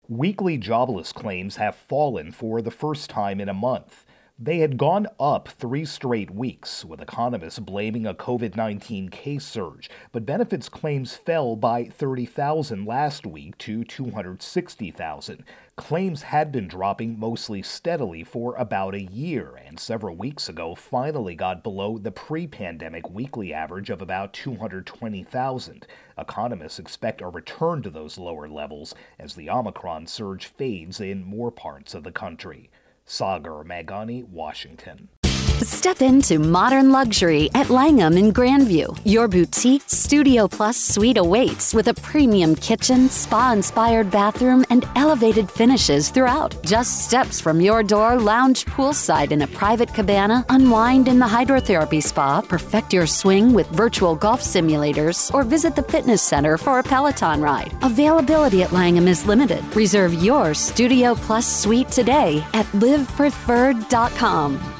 Weekly jobless claims have fallen for the first time in a month. They had gone up 3 straight weeks, with economists blaming a COVID-19 case surge, but benefits claims fell by 30,000 last week to 260,000. Claims had been dropping mostly steadily for about a year, and several weeks ago finally got below the pre-pandemic weekly average of about 220,000. Economists expect a return to those lower levels as the Omicron surge fades in more parts of the country. Sagar Meghani, Washington. Step into modern luxury at Langham in Grandview. Your boutique Studio Plus suite awaits with a premium kitchen, spa-inspired bathroom, and elevated finishes throughout. Just steps from your door, lounge poolside in a private cabana, unwind in the hydrotherapy spa, perfect your swing with virtual golf simulators, or visit the fitness center for a Peloton ride. Availability at Langham is limited. Reserve your Studio Plus suite today at livepreferred.com.